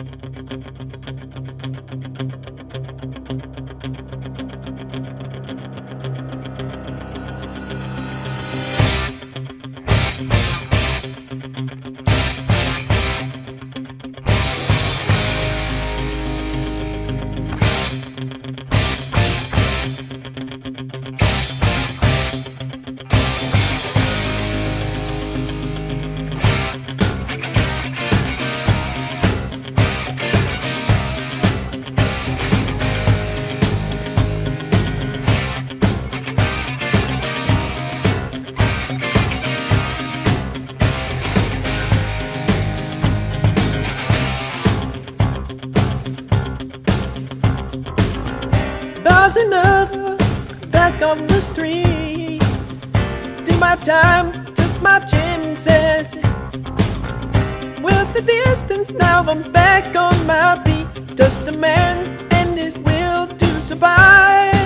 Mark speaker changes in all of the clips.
Speaker 1: There's another back on the street. Did my time, took my chances. With the distance, now I'm back on my feet. Just a man and his will to survive.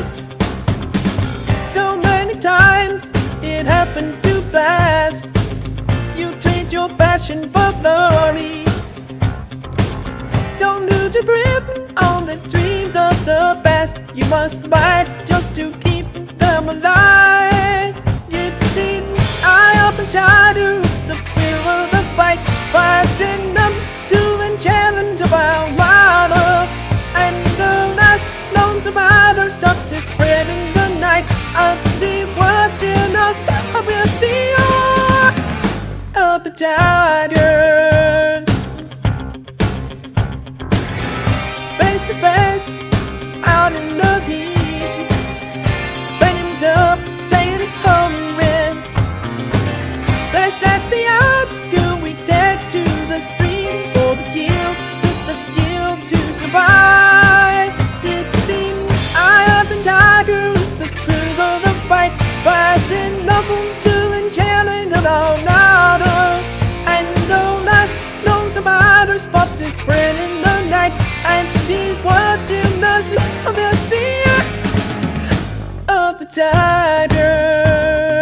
Speaker 1: So many times it happens too fast. You trade your passion for glory. Don't lose your grip on the dreams of the past. You must fight just to keep them alive. It's the eye of the tiger, it's the fear of the fight. Fighting them to the challenge of our water. And the last lone survivor starts to spread in the night. I believe watching us up with the eye of the tiger. Face to face, out in the heat, banging up, staying hungry. Blessed at the odds, still we take to the stream for the kill, with the skill to survive. It's the eye of the tiger, it's the thrill of the fight, rising up to the challenge of our order. And the last lone survivor spots is spread in the night. And he's watching us love the fear of the tiger.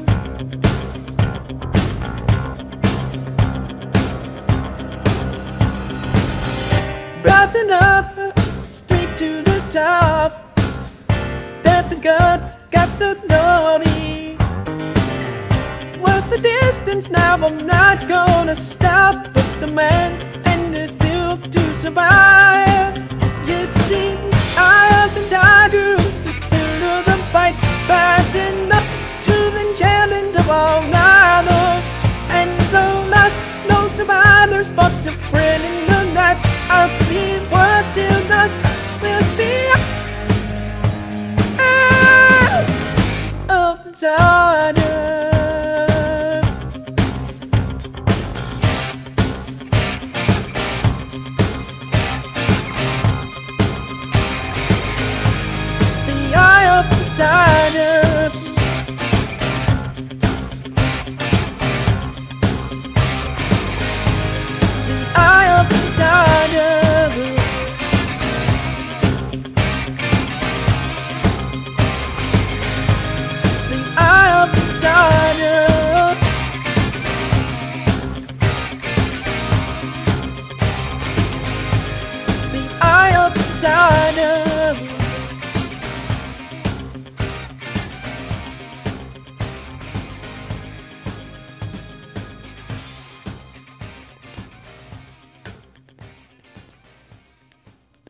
Speaker 1: Rising up, straight to the top. Got the guts, got the glory. Worth the distance, now I'm not gonna stop. Just a man and his will to survive.